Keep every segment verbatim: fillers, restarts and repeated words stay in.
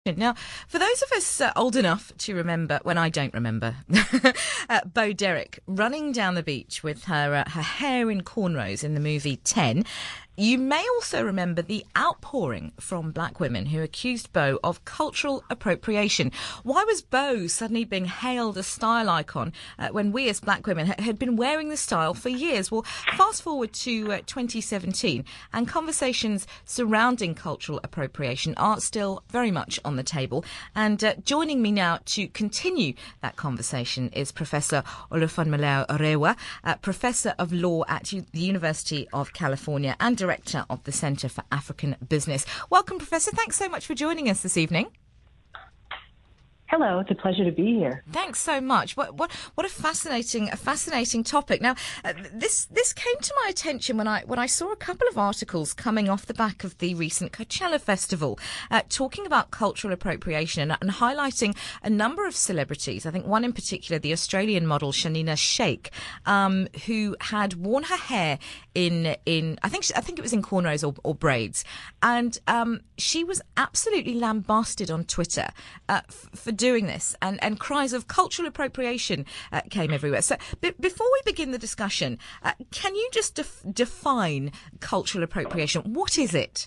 Now, for those of us uh, old enough to remember, when I don't remember, uh, Bo Derek running down the beach with her uh, her hair in cornrows in the movie ten, you may also remember the outpouring from black women who accused Bo of cultural appropriation. Why was Bo suddenly being hailed a style icon uh, when we as black women ha- had been wearing the style for years? Well, fast forward to uh, twenty seventeen, and conversations surrounding cultural appropriation are still very much on the table. And uh, joining me now to continue that conversation is Professor Olufunmilayo Orewa, uh, Professor of Law at U- the University of California and Director of the Centre for African Business. Welcome, Professor. Thanks so much for joining us this evening. Hello, it's a pleasure to be here. Thanks so much. What what what a fascinating a fascinating topic. Now, uh, this this came to my attention when I when I saw a couple of articles coming off the back of the recent Coachella Festival, uh, talking about cultural appropriation and, and highlighting a number of celebrities. I think one in particular, the Australian model Shanina Sheikh, um, who had worn her hair in in I think she, I think it was in cornrows or, or braids, and um, she was absolutely lambasted on Twitter uh, f- for doing this, and, and cries of cultural appropriation uh, came everywhere. So b- before we begin the discussion, uh, can you just def- define cultural appropriation? What is it?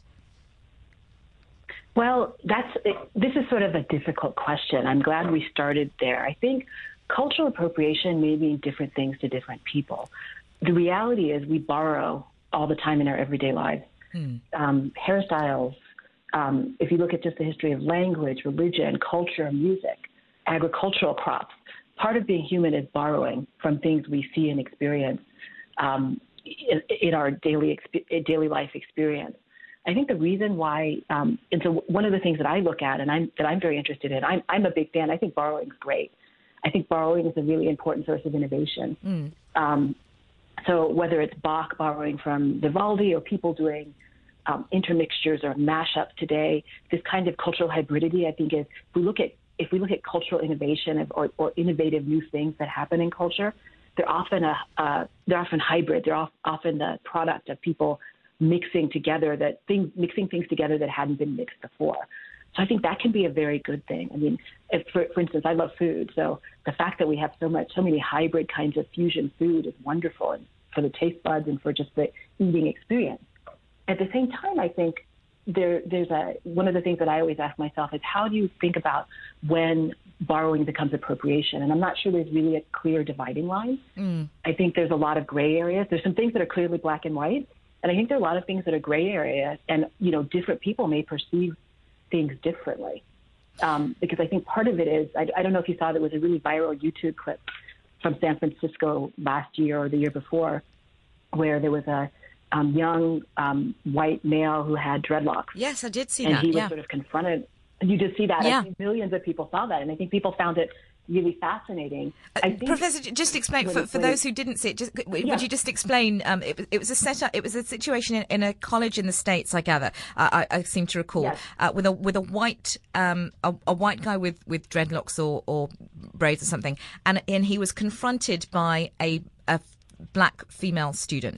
Well, that's this is sort of a difficult question. I'm glad we started there. I think cultural appropriation may mean different things to different people. The reality is we borrow all the time in our everyday lives. Hmm. Um, hairstyles, Um, if you look at just the history of language, religion, culture, music, agricultural crops, part of being human is borrowing from things we see and experience um, in, in our daily exp- daily life experience. I think the reason why, um, and so one of the things that I look at and I'm, that I'm very interested in, I'm, I'm a big fan. I think borrowing is great. I think borrowing is a really important source of innovation. Mm. Um, so whether it's Bach borrowing from Vivaldi or people doing Um, intermixtures or mashups today, this kind of cultural hybridity, I think, is if we look at if we look at cultural innovation or, or innovative new things that happen in culture, they're often a uh, they're often hybrid. They're off, often the product of people mixing together that things mixing things together that hadn't been mixed before. So I think that can be a very good thing. I mean, if, for, for instance, I love food, so the fact that we have so much so many hybrid kinds of fusion food is wonderful for the taste buds and for just the eating experience. At the same time, I think there, there's a one of the things that I always ask myself is how do you think about when borrowing becomes appropriation? And I'm not sure there's really a clear dividing line. Mm. I think there's a lot of gray areas. There's some things that are clearly black and white, and I think there are a lot of things that are gray areas. And you know, different people may perceive things differently. Um, because I think part of it is I, I don't know if you saw there was a really viral YouTube clip from San Francisco last year or the year before, where there was a Um, young um, white male who had dreadlocks. Yes, I did see and that. And he was yeah. sort of confronted. You did see that. Yeah. I think millions of people saw that, and I think people found it really fascinating. Uh, I think Professor, just explain, for, for those who didn't see it, just, would yeah. you just explain, um, it, it was a setup, it was a situation in, in a college in the States, I gather, uh, I, I seem to recall, yes. uh, with a with a white um, a, a white guy with, with dreadlocks or, or braids or something, and, and he was confronted by a, a black female student.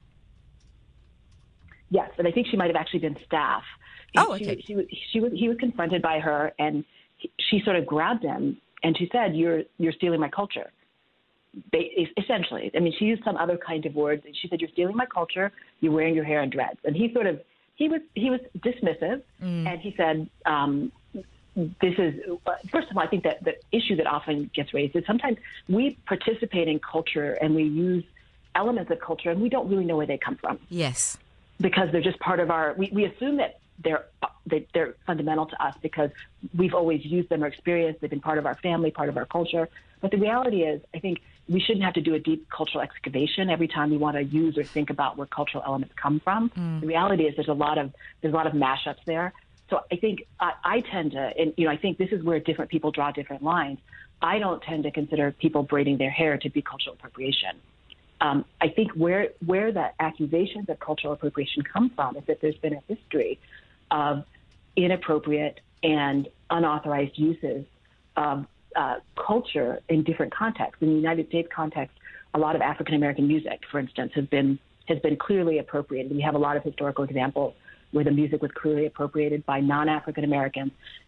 Yes, and I think she might have actually been staff. Oh, okay. She, she, she was, he was confronted by her, and he, she sort of grabbed him, and she said, "You're you're stealing my culture." They, essentially, I mean, she used some other kind of words. She said, "You're stealing my culture. You're wearing your hair in dreads." And he sort of he was he was dismissive, mm. and he said, um, "This is first of all, I think that the issue that often gets raised is sometimes we participate in culture and we use elements of culture, and we don't really know where they come from." Yes. Because they're just part of our, we, we assume that they're that they're fundamental to us because we've always used them or experienced, they've been part of our family, part of our culture. But the reality is, I think we shouldn't have to do a deep cultural excavation every time we want to use or think about where cultural elements come from. Mm. The reality is there's a lot of there's a lot of mashups there. So I think I, I tend to, and you know, I think this is where different people draw different lines. I don't tend to consider people braiding their hair to be cultural appropriation. Um, I think where where the accusations of cultural appropriation come from is that there's been a history of inappropriate and unauthorized uses of uh, culture in different contexts. In the United States context, a lot of African American music, for instance, has been has been clearly appropriated. We have a lot of historical examples where the music was clearly appropriated by non-African Americans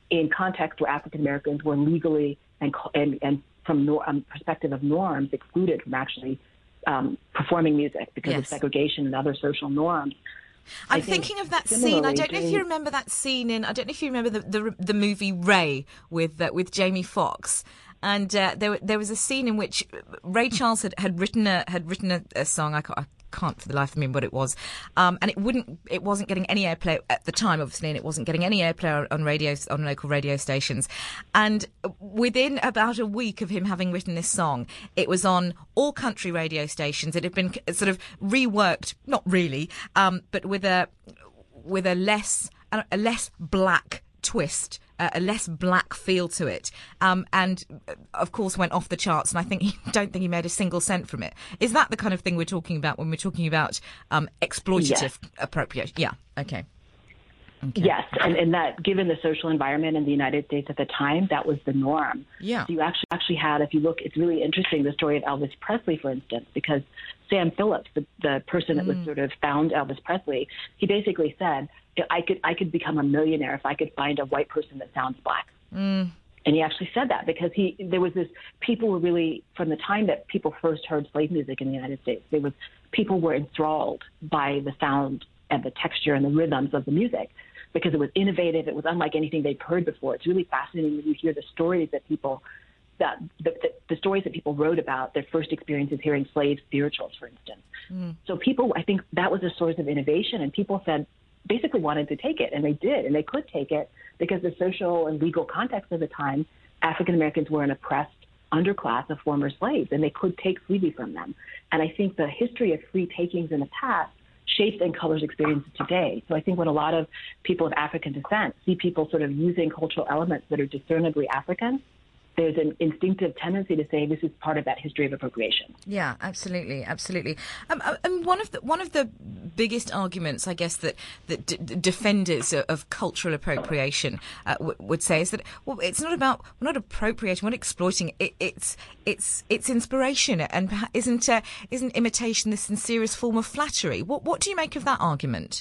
in contexts where African Americans were legally and and, and from nor, um, perspective of norms excluded from actually um, performing music because yes. of segregation and other social norms. I'm thinking of that scene. I don't know if you remember that scene in. I don't know if you remember the the, the movie Ray with uh, with Jamie Foxx. And uh, there there was a scene in which Ray Charles had, had written a had written a, a song. I can't, I can't for the life of me remember what it was, um, and it wouldn't it wasn't getting any airplay at the time, obviously, and it wasn't getting any airplay on radio on local radio stations. And within about a week of him having written this song, it was on all country radio stations. It had been sort of reworked, not really, um, but with a with a less a less black twist. Uh, a less black feel to it, um, and uh, of course went off the charts. And I think he don't think he made a single cent from it. Is that the kind of thing we're talking about when we're talking about um, exploitative yes. appropriation? Yeah. Okay. Okay. Yes, and, and that, given the social environment in the United States at the time, that was the norm. Yeah. So you actually actually had, if you look, it's really interesting, the story of Elvis Presley, for instance, because Sam Phillips, the, the person that mm. was sort of found Elvis Presley, he basically said, I could I could become a millionaire if I could find a white person that sounds black. Mm. And he actually said that because he there was this, people were really, from the time that people first heard slave music in the United States, there was people were enthralled by the sound and the texture and the rhythms of the music, because it was innovative. It was unlike anything they'd heard before. It's really fascinating when you hear the stories that people, that the, the, the stories that people wrote about their first experiences hearing slave spirituals, for instance. Mm. So people, I think that was a source of innovation, and people said, basically wanted to take it, and they did, and they could take it because the social and legal context of the time, African Americans were an oppressed underclass of former slaves, and they could take freely from them. And I think the history of free takings in the past shapes and colors experiences today. So I think when a lot of people of African descent see people sort of using cultural elements that are discernibly African, there's an instinctive tendency to say this is part of that history of appropriation. Yeah, absolutely, absolutely. Um, and one of the one of the biggest arguments, I guess, that that d- defenders of cultural appropriation uh, w- would say is that, well, it's not about we're not appropriating, we're not exploiting it. It's it's it's inspiration, and perhaps isn't uh, isn't imitation the sincerest form of flattery? What what do you make of that argument?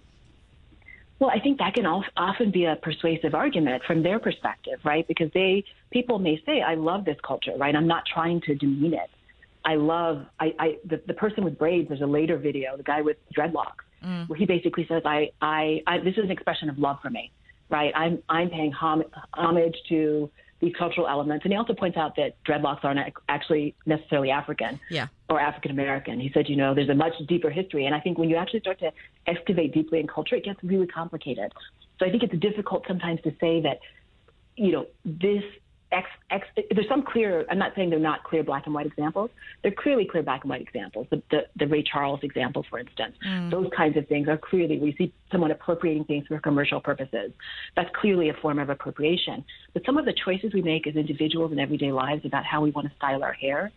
Well, I think that can often be a persuasive argument from their perspective, right? Because they, people may say, I love this culture, right? I'm not trying to demean it. I love, I, I the, the person with braids, there's a later video, the guy with dreadlocks, mm. where he basically says, I, I, I, this is an expression of love for me, right? I'm, I'm paying hom- homage to these cultural elements. And he also points out that dreadlocks aren't actually necessarily African yeah. or African American. He said, you know, there's a much deeper history. And I think when you actually start to excavate deeply in culture, it gets really complicated. So I think it's difficult sometimes to say that, you know, this X, X, there's some clear, I'm not saying they're not clear black and white examples. They're clearly clear black and white examples. The, the, the Ray Charles example, for instance, mm. those kinds of things are clearly, where you see someone appropriating things for commercial purposes. That's clearly a form of appropriation. But some of the choices we make as individuals in everyday lives about how we want to style our hair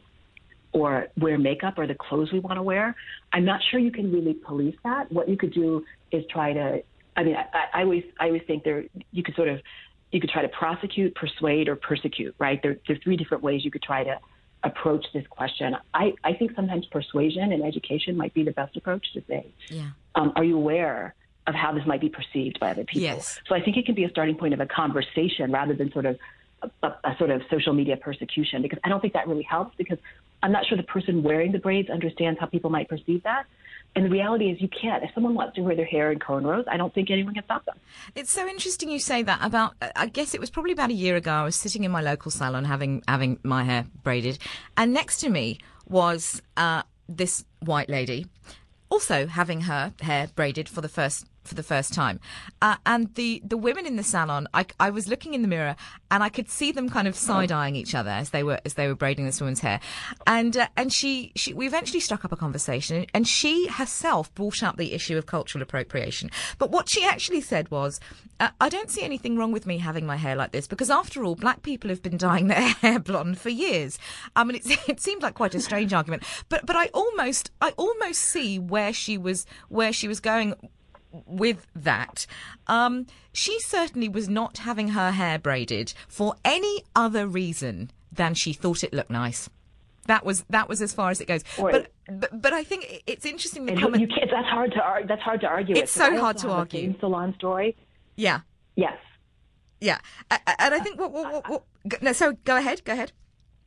or wear makeup or the clothes we want to wear, I'm not sure you can really police that. What you could do is try to, I mean, I, I always, I always think there, you could sort of, you could try to prosecute, persuade, or persecute, right? There, there are three different ways you could try to approach this question. I, I think sometimes persuasion and education might be the best approach to say, yeah. um, are you aware of how this might be perceived by other people? Yes. So I think it can be a starting point of a conversation rather than sort of a, a, a sort of social media persecution, because I don't think that really helps, because I'm not sure the person wearing the braids understands how people might perceive that. And the reality is you can't. If someone wants to wear their hair in cornrows, I don't think anyone can stop them. It's so interesting you say that about, I guess it was probably about a year ago, I was sitting in my local salon having having my hair braided, and next to me was uh, this white lady also having her hair braided for the first for the first time. Uh, and the, the women in the salon, I, I was looking in the mirror and I could see them kind of side-eyeing each other as they were as they were braiding this woman's hair. And uh, and she, she we eventually struck up a conversation, and she herself brought up the issue of cultural appropriation. But what she actually said was, uh, I don't see anything wrong with me having my hair like this, because after all, black people have been dyeing their hair blonde for years. I mean, it's, it seemed like quite a strange argument, but but I almost I almost see where she was where she was going with that. Um, she certainly was not having her hair braided for any other reason than she thought it looked nice. That was that was as far as it goes. But, but but I think it's interesting. The comment. You can't, that's hard to argue. That's hard to argue. It's with. so hard to argue. Salon story. Yeah. Yes. Yeah. And I think what, what, what, what no, so go ahead, go ahead.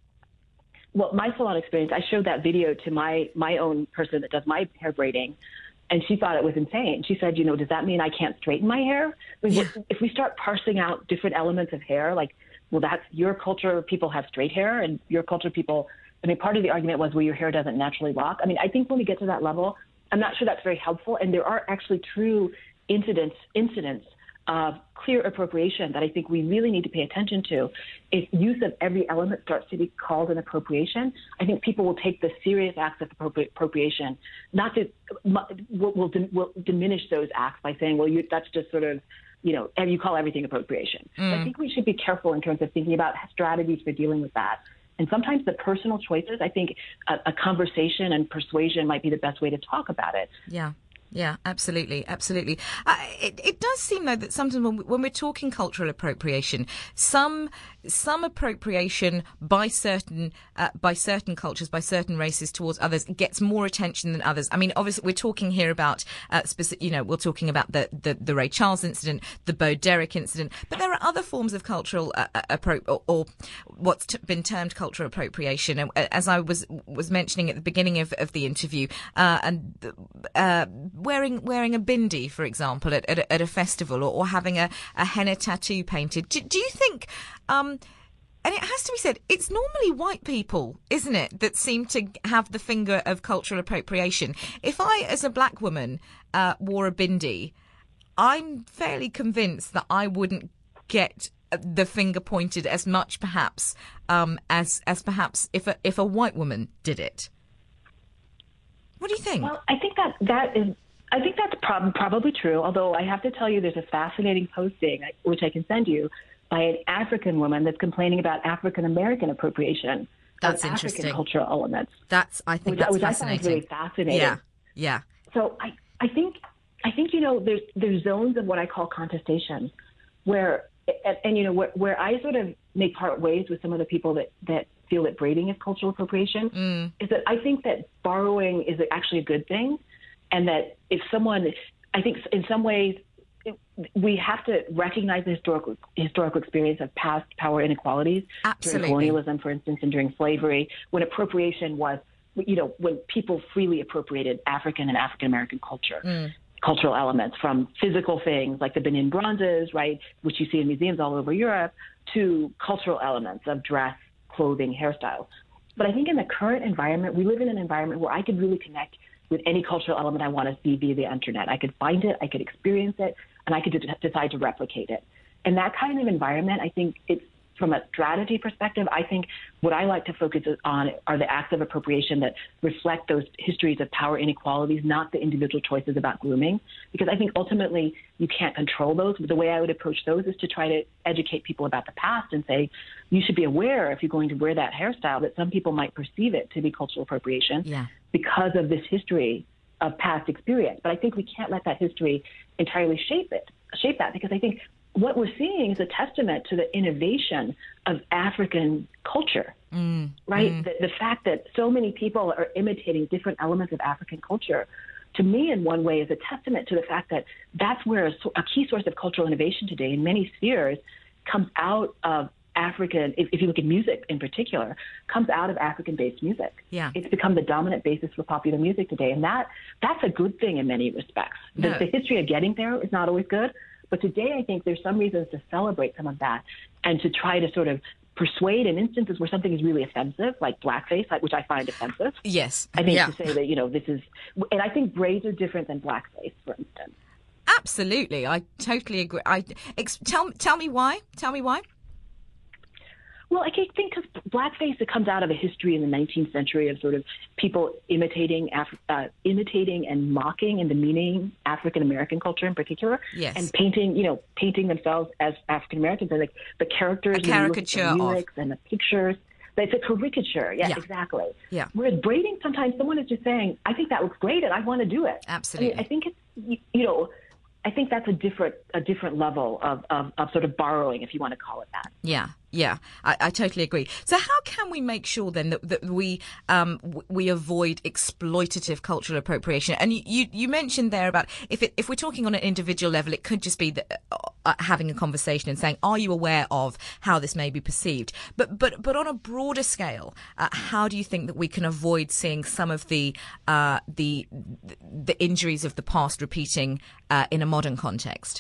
Well, my salon experience, I showed that video to my, my own person that does my hair braiding, and she thought it was insane. She said, you know, does that mean I can't straighten my hair? I mean, yeah. If we start parsing out different elements of hair, like, well, that's your culture, people have straight hair, and your culture, people, I mean, part of the argument was, well, your hair doesn't naturally lock. I mean, I think when we get to that level, I'm not sure that's very helpful. And there are actually true incidents, incidents of clear appropriation that I think we really need to pay attention to. If use of every element starts to be called an appropriation, I think people will take the serious acts of appropri- appropriation, not to, will, will, will diminish those acts by saying, well, you, that's just sort of, you know, and you call everything appropriation. Mm. So I think we should be careful in terms of thinking about strategies for dealing with that. And sometimes the personal choices, I think a, a conversation and persuasion might be the best way to talk about it. Yeah. Yeah, absolutely, absolutely. Uh, it, it does seem, though, that sometimes when, we, when we're talking cultural appropriation, some some appropriation by certain uh, by certain cultures, by certain races towards others, gets more attention than others. I mean, obviously, we're talking here about, uh, specific, you know, we're talking about the, the, the Ray Charles incident, the Bo Derek incident, but there are other forms of cultural uh, appro- or, or what's t- been termed cultural appropriation. And as I was was mentioning at the beginning of, of the interview, uh, and uh, wearing wearing a bindi, for example, at, at, a, at a festival, or, or having a, a henna tattoo painted. Do, do you think, um, and it has to be said, it's normally white people, isn't it, that seem to have the finger of cultural appropriation? If I, as a black woman, uh, wore a bindi, I'm fairly convinced that I wouldn't get the finger pointed as much, perhaps, um, as as perhaps if a, if a white woman did it. What do you think? Well, I think that that is. I think that's prob- probably true, although I have to tell you there's a fascinating posting, which I can send you, by an African woman that's complaining about African-American appropriation that's of interesting. African cultural elements. That's, I think which, that's which fascinating. I find really fascinating. Yeah, yeah. So I, I think, I think, you know, there's, there's zones of what I call contestation where, and, and you know, where, where I sort of make part ways with some of the people that, that feel that braiding is cultural appropriation, mm. is that I think that borrowing is actually a good thing. And that if someone, I think in some ways, it, we have to recognize the historical historical experience of past power inequalities. Absolutely. During colonialism, for instance, and during slavery, when appropriation was, you know, when people freely appropriated African and African American culture, mm. cultural elements, from physical things like the Benin bronzes, right, which you see in museums all over Europe, to cultural elements of dress, clothing, hairstyles. But I think in the current environment, we live in an environment where I could really connect with any cultural element I want to see via the internet. I could find it, I could experience it, and I could de- decide to replicate it. And that kind of environment, I think it's, from a strategy perspective, I think what I like to focus on are the acts of appropriation that reflect those histories of power inequalities, not the individual choices about grooming. Because I think ultimately you can't control those. But the way I would approach those is to try to educate people about the past and say, you should be aware if you're going to wear that hairstyle that some people might perceive it to be cultural appropriation yeah. because of this history of past experience. But I think we can't let that history entirely shape it, shape that, because I think what we're seeing is a testament to the innovation of African culture, mm, right? Mm. The, the fact that so many people are imitating different elements of African culture, to me, in one way, is a testament to the fact that that's where a, a key source of cultural innovation today in many spheres comes out of African, if, if you look at music in particular, comes out of African-based music. Yeah. It's become the dominant basis for popular music today. And that that's a good thing in many respects. The, no. the history of getting there is not always good. But today, I think there's some reasons to celebrate some of that and to try to sort of persuade in instances where something is really offensive, like blackface, which I find offensive. Yes. I think yeah. to say that, you know, this is, and I think braids are different than blackface, for instance. Absolutely. I totally agree. I ex- tell, tell me why. Tell me why. Well, I think because blackface, it comes out of a history in the nineteenth century of sort of people imitating, Af- uh, imitating and mocking and demeaning African American culture in particular, yes. and painting, you know, painting themselves as African Americans, and like the characters, a caricature and the of lyrics and the pictures. It's a caricature, yeah, yeah, exactly. Yeah. Whereas braiding, sometimes someone is just saying, "I think that looks great, and I want to do it." Absolutely. I mean, I think it's, you know. I think that's a different a different level of, of, of sort of borrowing, if you want to call it that. Yeah, Yeah, I, I totally agree. So how can we make sure then that, that we um, w- we avoid exploitative cultural appropriation? And you, you, you mentioned there about if it, if we're talking on an individual level, it could just be that, uh, having a conversation and saying, are you aware of how this may be perceived? But but but on a broader scale, uh, how do you think that we can avoid seeing some of the uh, the the injuries of the past repeating uh, in a modern context?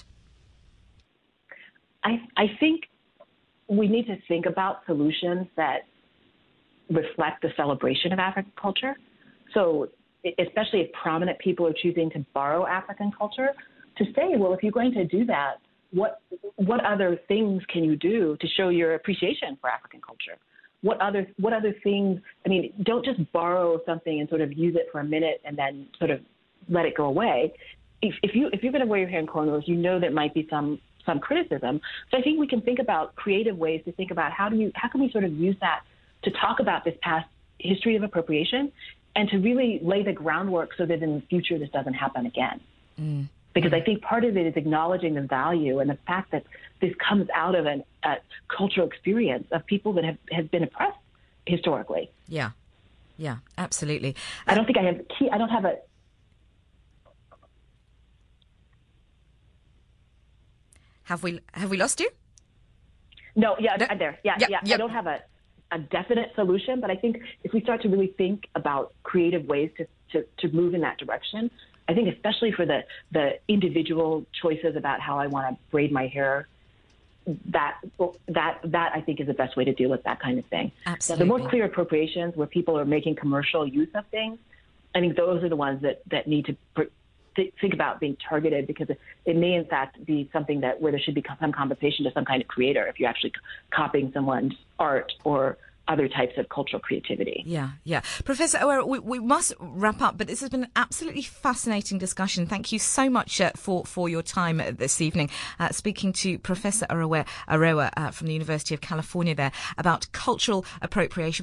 I I think we need to think about solutions that reflect the celebration of African culture. So especially if prominent people are choosing to borrow African culture, to say, well, if you're going to do that, what what other things can you do to show your appreciation for African culture? What other what other things, I mean, don't just borrow something and sort of use it for a minute and then sort of let it go away. If, if, you, if you're going to wear your hair in cornrows, you know there might be some some criticism. So I think we can think about creative ways to think about how do you how can we sort of use that to talk about this past history of appropriation and to really lay the groundwork so that in the future this doesn't happen again. Mm. Because I think part of it is acknowledging the value and the fact that this comes out of an, a cultural experience of people that have, have been oppressed historically. Yeah, yeah, absolutely. I don't think I have key. I don't have a. Have we have we lost you? No, yeah, no. there. Yeah, yep, yeah. Yep. I don't have a, a definite solution, but I think if we start to really think about creative ways to, to, to move in that direction, I think especially for the, the individual choices about how I want to braid my hair, that that that I think is the best way to deal with that kind of thing. Absolutely. So the more clear appropriations where people are making commercial use of things, I think those are the ones that, that need to pr- think about being targeted, because it, it may in fact be something that where there should be some compensation to some kind of creator if you're actually copying someone's art or other types of cultural creativity. Yeah, yeah. Professor Awere, we, we must wrap up, but this has been an absolutely fascinating discussion. Thank you so much uh, for, for your time uh, this evening, uh, speaking to Professor Arewa, Arewa uh, from the University of California there about cultural appropriation.